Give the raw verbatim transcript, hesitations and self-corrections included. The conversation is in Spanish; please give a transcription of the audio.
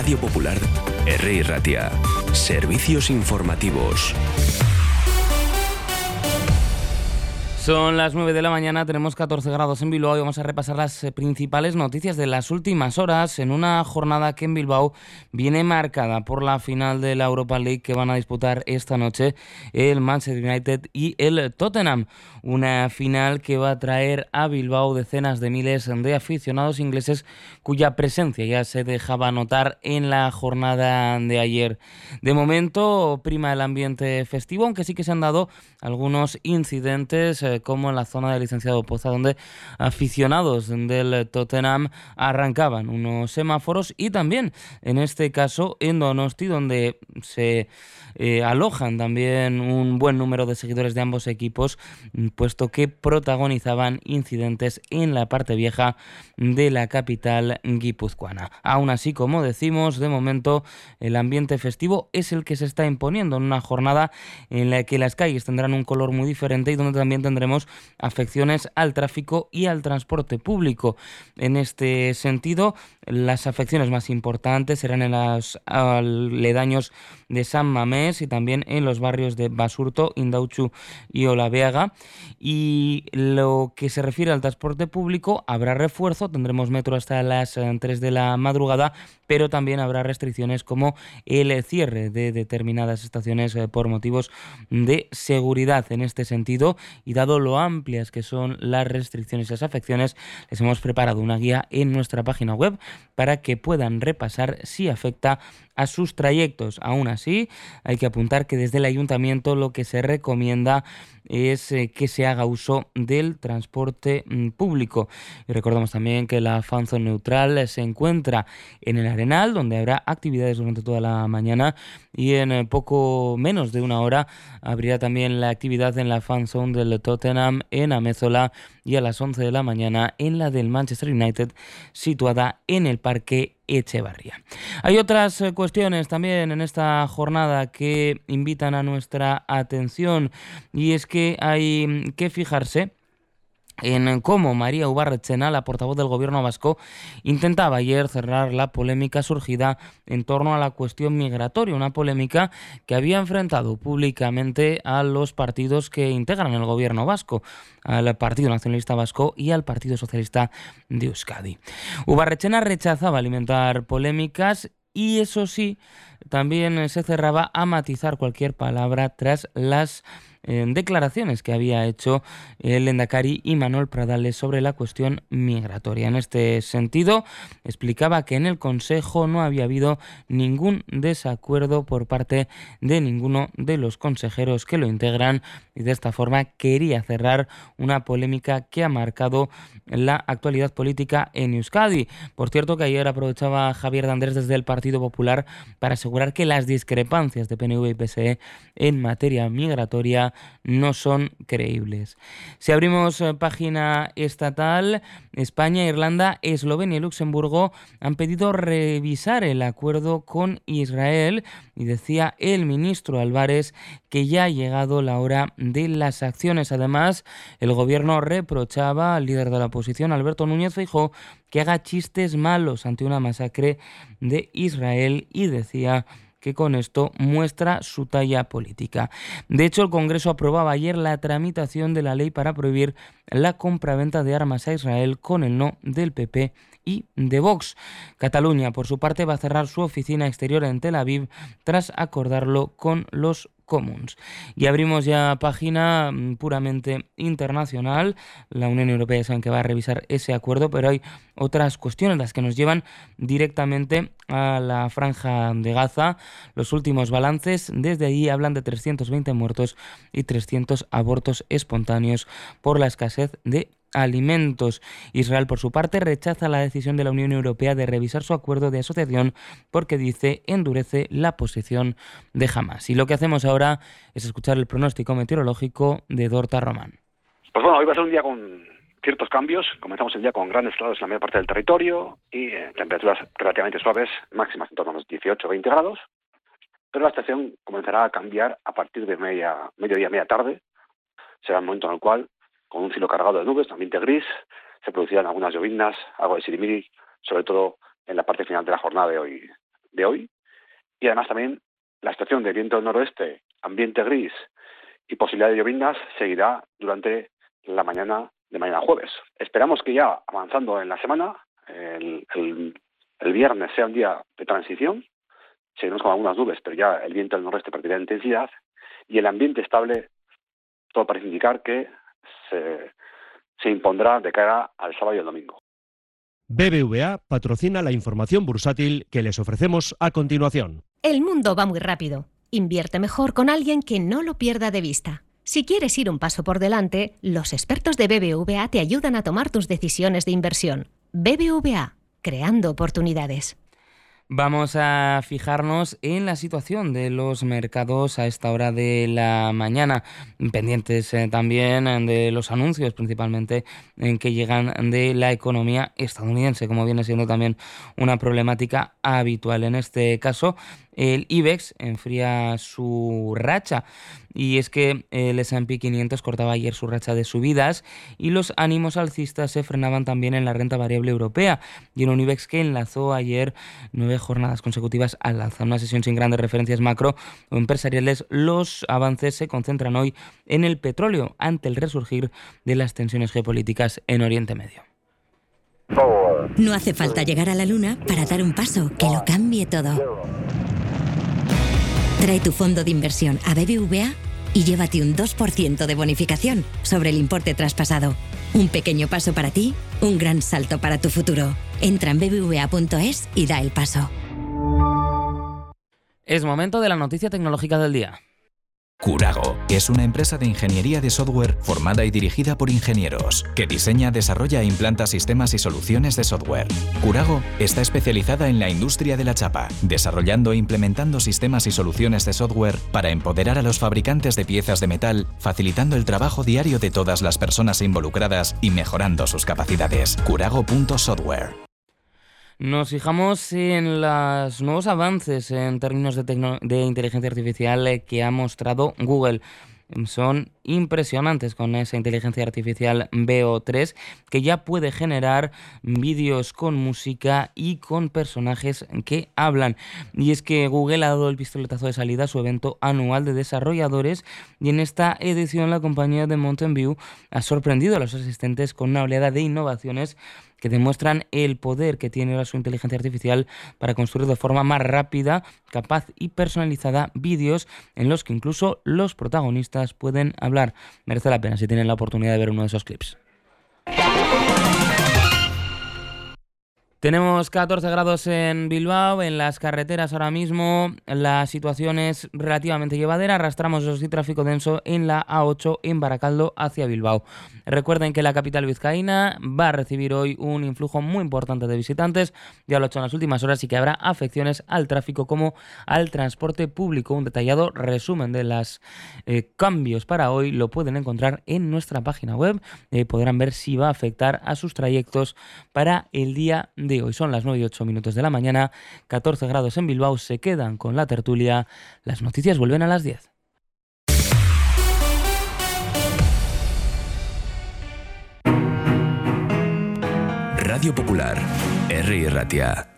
Radio Popular, Herri Ratia. Servicios informativos. Son las nueve de la mañana, tenemos catorce grados en Bilbao y vamos a repasar las principales noticias de las últimas horas en una jornada que en Bilbao viene marcada por la final de la Europa League que van a disputar esta noche el Manchester United y el Tottenham. Una final que va a traer a Bilbao decenas de miles de aficionados ingleses cuya presencia ya se dejaba notar en la jornada de ayer. De momento prima el ambiente festivo, aunque sí que se han dado algunos incidentes eh, como en la zona del Licenciado Poza, donde aficionados del Tottenham arrancaban unos semáforos, y también en este caso en Donosti, donde se eh, alojan también un buen número de seguidores de ambos equipos, puesto que protagonizaban incidentes en la parte vieja de la capital guipuzcoana. Aún así, como decimos, de momento el ambiente festivo es el que se está imponiendo en una jornada en la que las calles tendrán un color muy diferente y donde también tendremos afecciones al tráfico y al transporte público. En este sentido, las afecciones más importantes serán en los aledaños de San Mamés y también en los barrios de Basurto, Indautxu y Olabeaga. Y lo que se refiere al transporte público, habrá refuerzo, tendremos metro hasta las tres de la madrugada, pero también habrá restricciones como el cierre de determinadas estaciones por motivos de seguridad. En este sentido, y dado lo amplias que son las restricciones y las afecciones, les hemos preparado una guía en nuestra página web para que puedan repasar si afecta a sus trayectos. Aún así, hay que apuntar que desde el ayuntamiento lo que se recomienda es eh, que se haga uso del transporte mm, público. Y recordamos también que la fanzone neutral se encuentra en el Arenal, donde habrá actividades durante toda la mañana, y en eh, poco menos de una hora abrirá también la actividad en la fanzone del Tottenham en Amézola, y a las once de la mañana en la del Manchester United, situada en el Parque Echevarría. Hay otras eh, cuestiones también en esta jornada que invitan a nuestra atención, y es que hay que fijarse en cómo María Ubarretxena, la portavoz del gobierno vasco, intentaba ayer cerrar la polémica surgida en torno a la cuestión migratoria, una polémica que había enfrentado públicamente a los partidos que integran el gobierno vasco, al Partido Nacionalista Vasco y al Partido Socialista de Euskadi. Ubarretxena rechazaba alimentar polémicas y, eso sí, también se cerraba a matizar cualquier palabra tras las eh, declaraciones que había hecho el lehendakari Imanol Pradales sobre la cuestión migratoria. En este sentido, explicaba que en el Consejo no había habido ningún desacuerdo por parte de ninguno de los consejeros que lo integran, y de esta forma quería cerrar una polémica que ha marcado la actualidad política en Euskadi. Por cierto, que ayer aprovechaba Javier de Andrés desde el Partido Popular para asegurar que las discrepancias de P N V y P S E en materia migratoria no son creíbles. Si abrimos eh, página estatal, España, Irlanda, Eslovenia y Luxemburgo han pedido revisar el acuerdo con Israel, y decía el ministro Álvarez que ya ha llegado la hora de las acciones. Además, el gobierno reprochaba al líder de la oposición, Alberto Núñez Feijóo, que haga chistes malos ante una masacre de Israel, y decía que con esto muestra su talla política. De hecho, el Congreso aprobaba ayer la tramitación de la ley para prohibir la compraventa de armas a Israel con el no del P P y de Vox. Cataluña, por su parte, va a cerrar su oficina exterior en Tel Aviv tras acordarlo con los Comuns. Y abrimos ya página puramente internacional. La Unión Europea ya saben que va a revisar ese acuerdo, pero hay otras cuestiones las que nos llevan directamente a la franja de Gaza. Los últimos balances desde allí hablan de trescientos veinte muertos y trescientos abortos espontáneos por la escasez de alimentos. Israel, por su parte, rechaza la decisión de la Unión Europea de revisar su acuerdo de asociación porque, dice, endurece la posición de Hamas. Y lo que hacemos ahora es escuchar el pronóstico meteorológico de Dorta Román. Pues bueno, hoy va a ser un día con ciertos cambios. Comenzamos el día con grandes helados en la mayor parte del territorio y eh, temperaturas relativamente suaves, máximas en torno a los dieciocho a veinte grados. Pero la estación comenzará a cambiar a partir de media, mediodía, media tarde. Será el momento en el cual, con un cielo cargado de nubes, ambiente gris, se producirán algunas lloviznas, algo de sirimiri, sobre todo en la parte final de la jornada de hoy, de hoy. Y además también la situación de viento del noroeste, ambiente gris y posibilidad de llovindas seguirá durante la mañana de mañana jueves. Esperamos que ya avanzando en la semana, el, el, el viernes sea un día de transición, seguiremos con algunas nubes, pero ya el viento del noroeste perderá intensidad y el ambiente estable, todo parece indicar que se, se impondrá de cara al sábado y el domingo. B B V A patrocina la información bursátil que les ofrecemos a continuación. El mundo va muy rápido. Invierte mejor con alguien que no lo pierda de vista. Si quieres ir un paso por delante, los expertos de B B V A te ayudan a tomar tus decisiones de inversión. B B V A, creando oportunidades. Vamos a fijarnos en la situación de los mercados a esta hora de la mañana, pendientes eh, también de los anuncios principalmente en que llegan de la economía estadounidense, como viene siendo también una problemática habitual. En este caso, el IBEX enfría su racha y es que el ese and pe quinientos cortaba ayer su racha de subidas y los ánimos alcistas se frenaban también en la renta variable europea y en un IBEX que enlazó ayer nueve jornadas consecutivas al alza. Una sesión sin grandes referencias macro o empresariales, los avances se concentran hoy en el petróleo ante el resurgir de las tensiones geopolíticas en Oriente Medio. No hace falta llegar a la luna para dar un paso que lo cambie todo. Trae tu fondo de inversión a B B V A y llévate un dos por ciento de bonificación sobre el importe traspasado. Un pequeño paso para ti, un gran salto para tu futuro. Entra en b b v a punto es y da el paso. Es momento de la noticia tecnológica del día. Kurago es una empresa de ingeniería de software formada y dirigida por ingenieros, que diseña, desarrolla e implanta sistemas y soluciones de software. Kurago está especializada en la industria de la chapa, desarrollando e implementando sistemas y soluciones de software para empoderar a los fabricantes de piezas de metal, facilitando el trabajo diario de todas las personas involucradas y mejorando sus capacidades. Kurago punto software. Nos fijamos en los nuevos avances en términos de, tecno- de inteligencia artificial que ha mostrado Google. Son impresionantes con esa inteligencia artificial V O tres que ya puede generar vídeos con música y con personajes que hablan. Y es que Google ha dado el pistoletazo de salida a su evento anual de desarrolladores y en esta edición la compañía de Mountain View ha sorprendido a los asistentes con una oleada de innovaciones que demuestran el poder que tiene ahora su inteligencia artificial para construir de forma más rápida, capaz y personalizada vídeos en los que incluso los protagonistas pueden hablar. Merece la pena si tienen la oportunidad de ver uno de esos clips. Tenemos catorce grados en Bilbao, en las carreteras ahora mismo la situación es relativamente llevadera, arrastramos eso sí tráfico denso en la A ocho en Baracaldo hacia Bilbao. Recuerden que la capital vizcaína va a recibir hoy un influjo muy importante de visitantes, ya lo ha hecho en las últimas horas y que habrá afecciones al tráfico como al transporte público. Un detallado resumen de los eh, cambios para hoy lo pueden encontrar en nuestra página web, eh, podrán ver si va a afectar a sus trayectos para el día de hoy. Son las nueve y ocho minutos de la mañana, catorce grados en Bilbao, se quedan con la tertulia. Las noticias vuelven a las diez. Radio Popular, R I Ratia.